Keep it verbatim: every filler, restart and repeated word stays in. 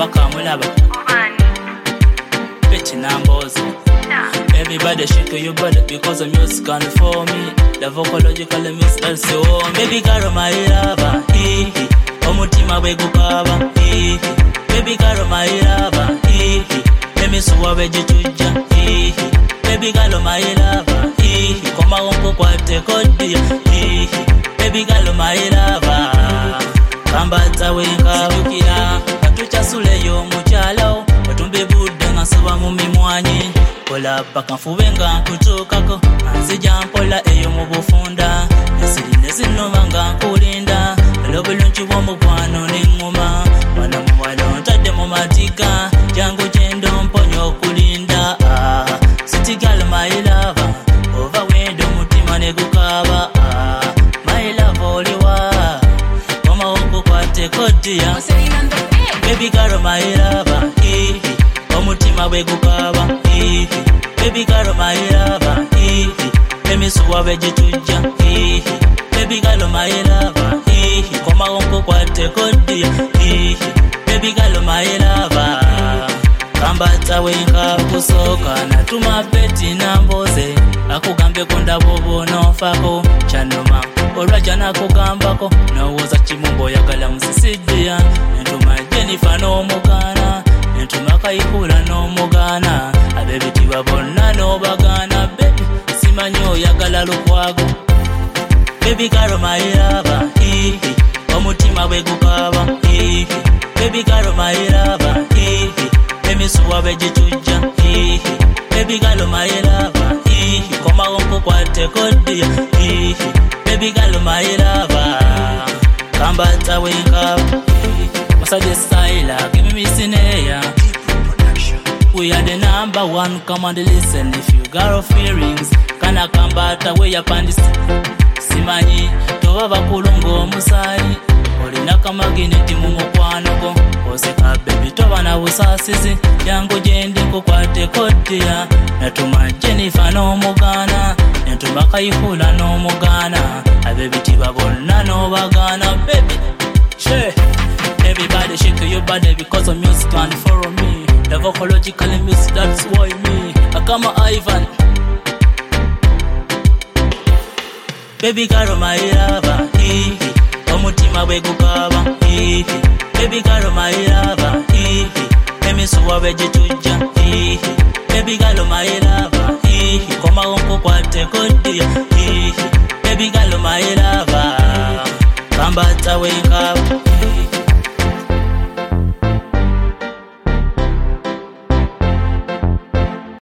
Wakamulaba Betty Nambozi. Everybody shake your body because the music can for me. The vocalogical mix that's your own. Baby girl my lover, hee hee. Omutima begukaba, hee hee. Baby girl my lover, hee hee. Emi suwa vegituja, hee hee. Baby girl my lover, hee hee. Koma wonko kwate kodia, hee hee. Baby girl my lover. Kambata wenka ukira, katucha sule yo muchalo. Watumbe buda ngasaba mumimwanyi. Kola paka mfubenga kutukako Nzija mpola eyo mubufunda Nesiri nesino manga kulinda Lobelunchi womukwano ninguma Wana mwalo ntade mumatika Jangu jendo mponyo kulinda ah. City girl my lover Over window mutima negukaba ah. My love oliwa Koma woko kwate kodia Baby girl my lover eh. Omutima begukaba eh. Baby girl my lover eh. Emi suwa vegituja eh. Baby girl my lover eh. Koma wonko kwate kodia eh. Baby girl my lover. Kambata wenka kusoka natuma peti namboze akugambe konda bobo nofako chanoma olwaja nakugambako nowoza chimumbo yakala musisidia ntuma Jennifer no mugana ntuma kayihula no mugana abebiti babonna no bagana baby simanyo yakala lukwago baby girl my lover eh omutima begukaba eh baby girl my lover eh Emi suwa vegituja eh baby girl my lover eh koma wonko kwate kodia eh baby girl my lover kambata wenka masaje style give me sineya we are the number one come and listen if you got feelings kana kambata we ya pandis simanyi toba kulungo musali olina kamagineti mu mukwanogo oseka baby toba na busasizi yango jendi kukwate kodia natuma Jennifer no mugana natuma kayihula no mugana abebiti babonna no bagana baby she everybody shake your body because of music and follow me the vocalogical music that's why me akama Ivan baby girl my lover eh omutima begukaba eh baby girl my lover eh emi suwa vegituja eh baby girl my lover eh koma wonko kwate kodia eh baby girl my lover kambata wenka